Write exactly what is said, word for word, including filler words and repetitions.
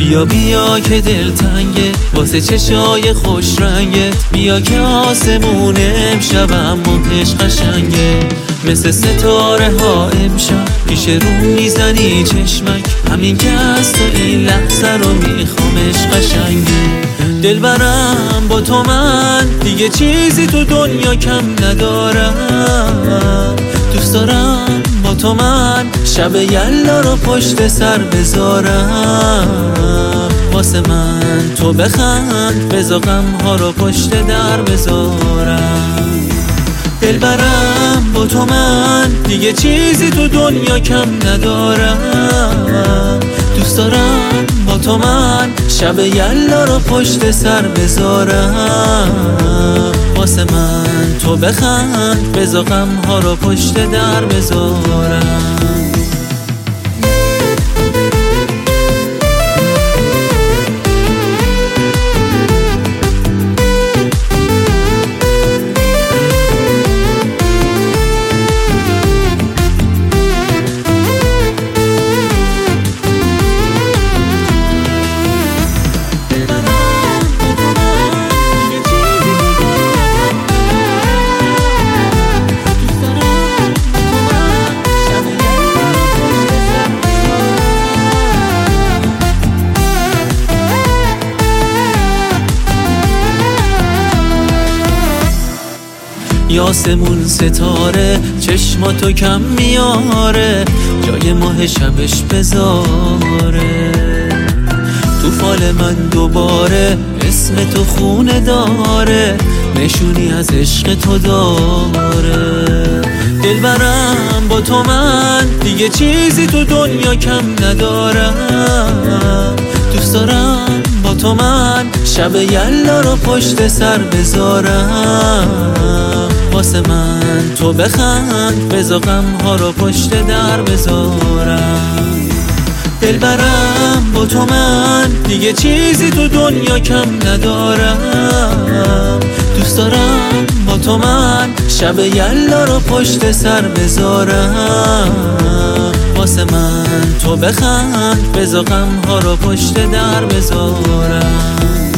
بیا بیا که دل تنگه واسه چشای خوش رنگت، بیا که آسمون امشب اماهش قشنگه، مثل ستاره ها امشب پیش رو میزنی چشمک، همین که از تو این لحظه رو میخوامش قشنگه. دلبرم با تو من دیگه چیزی تو دنیا کم ندارم، دوست دارم با تو من شب یلا رو پشت سر بذارم، واسه من تو بخند بذار غم ها رو پشت در بذارم. دلبرم با تو من دیگه چیزی تو دنیا کم ندارم، دوست دارم با تو من شب یلا رو پشت سر بذارم، واسه من تو بخند بذار غم ها رو پشت در بذارم. یاسمون ستاره چشماتو کم میاره، جای ماه شبش بذاره، تو فال من دوباره اسم تو خونه داره، نشونی از عشق تو داره. دلبرم با تو من دیگه چیزی تو دنیا کم ندارم، دوست دارم با تو من شب یلا رو پشت سر بذارم، واسه من تو بخند بذار غم ها رو پشت در بذارم. دلبرم با تو من دیگه چیزی تو دنیا کم ندارم، دوست دارم با تو من شب یلا رو پشت سر بذارم، واسه من تو بخند بذار غم ها رو پشت در بذارم.